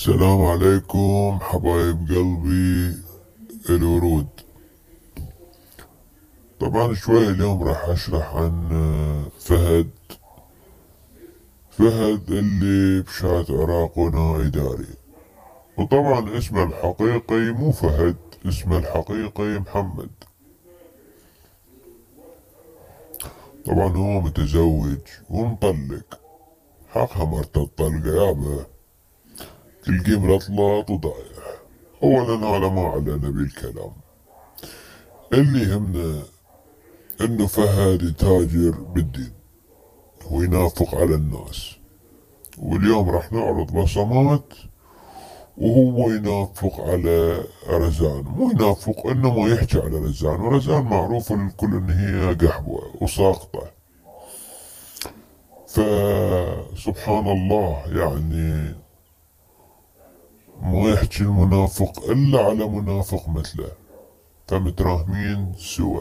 السلام عليكم حبايب قلبي الورود. طبعا شوي اليوم راح اشرح عن فهد اللي بشات عراق ونائي داري. وطبعا اسمه الحقيقي مو فهد، اسمه الحقيقي محمد. طبعا هو متزوج ومطلق، حقها مرت الطلقة يابا، تلقيه ملطلط وضايع. اولا هذا ما علينا بالكلام، اللي يهمنا انه فهد يتاجر بالدين وينافق على الناس. واليوم راح نعرض بصمات وهو ينافق على رزان، مو ينافق انما يحكي على رزان، ورزان معروفة للكل ان هي قحوة وساقطة. فسبحان الله يعني ما يحكي المنافق الا على منافق مثله، فمتراهمين سوا.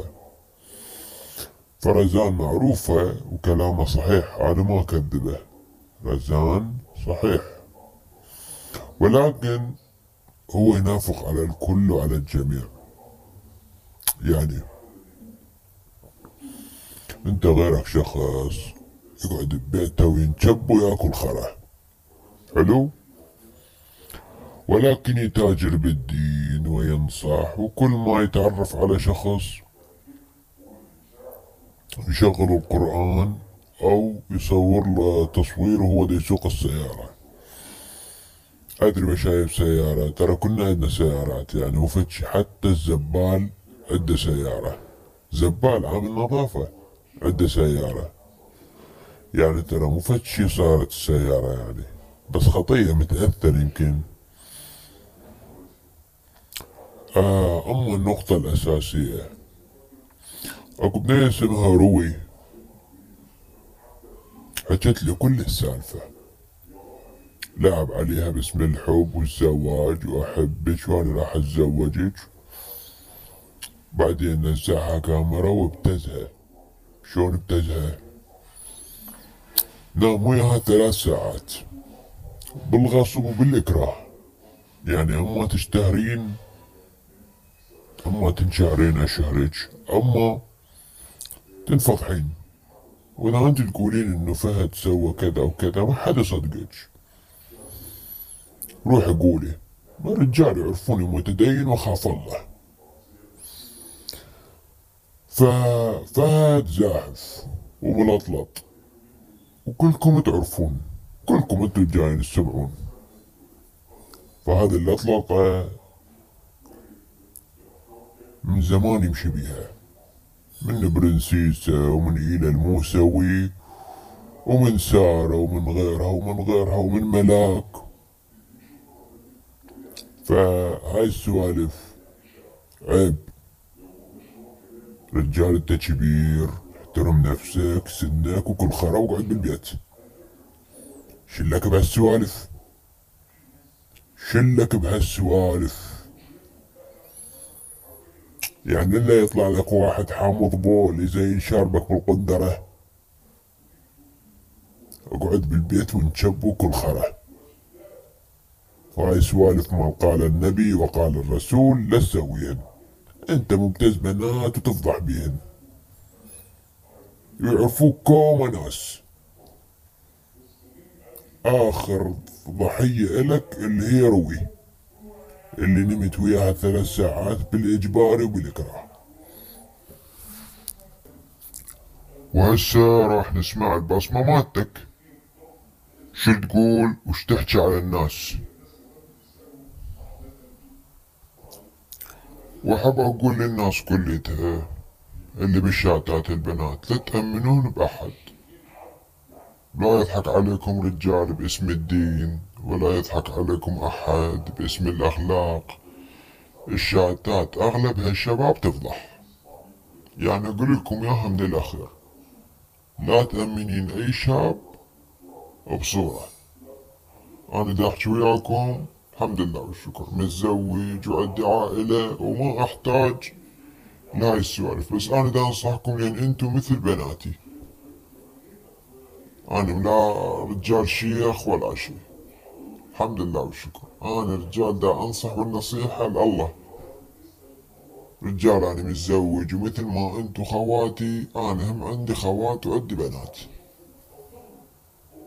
فرزان معروفة وكلامه صحيح، أنا ما أكذبه، رزان صحيح، ولكن هو ينافق على الكل وعلى الجميع. يعني انت غيرك شخص يقعد ببيته وينشب وياكل خرا، حلو، ولكن يتاجر بالدين وينصح، وكل ما يتعرف على شخص يشغل القرآن او يصور له تصوير وهو دا يسوق السيارة. ادري ما شايف سيارة، ترى كنا عندنا سيارات يعني وفتش، حتى الزبال عنده سيارة، زبال عامل نظافة عنده سيارة. يعني ترى مو فد شي صارت السيارة يعني، بس خطية متأثر يمكن. أما النقطة الأساسية، أكو بنية اسمها روي حكت لي كل السالفة، لعب عليها باسم الحب والزواج وأحبك وأنا راح أتزوجك. بعدين نزعها كاميرا وابتزها. شلون ابتزها؟ نام وياها 3 ساعات بالغصب وبالإكراه، يعني أما تشتهرين أما تنشهرين أشهرك، أما تنفضحين. وإذا أنت تقولين إنه فهد سوى كذا وكذا ما حد يصدقك، روحي قولي. الرجال يعرفوني متدين وأخاف الله. ففهد زاحف وملطلط، وكلكم تعرفون، كلكم انتوا جايين تسمعون. فهذه اللطلطة من زمان يمشي بيها، من برنسيسة ومن إيلا الموسوي ومن سارة ومن غيرها ومن غيرها ومن ملاك. فهاي السوالف عيب. رجال انت كبير، احترم نفسك سنك وكل خرا وقعد بالبيت. شلك بهالسوالف، شلك بهالسوالف. يعني الا يطلع لك واحد حامض بول زي شاربك بالقندرة، اقعد بالبيت وانشب وكل خرا. وهاي سوالف ما قال النبي وقال الرسول لا تسويهن. انت مبتز بنات وتفضح بيهن، يعرفوك كوم ناس. اخر ضحية الك اللي هي روي، اللي نمت وياها 3 ساعات بالاجبار وبالاكراه. وهسه راح نسمع البصمة مالتك، شو تقول وش تحكي على الناس. وحب اقول للناس كلتها اللي بالشاتات البنات لا تأمنون بأحد. لا يضحك عليكم رجال باسم الدين، ولا يضحك عليكم أحد باسم الأخلاق. الشاتات أغلبها الشباب تفضح. يعني أقول لكم إياها من الأخير، لا تأمنين أي شاب بصورة. أنا دا أحكي وياكم الحمد لله والشكر، متزوج وعندي عائلة وما أحتاج لهاي السوالف. بس أنا دا أنصحكم لأن أنتو مثل بناتي، أنا لا رجال شيخ ولا شي. الحمد لله والشكر. أنا رجال دا أنصح بالنصيحة لله. رجال أنا متزوج، ومثل ما أنتو خواتي أنا هم عندي خوات وعندي بنات.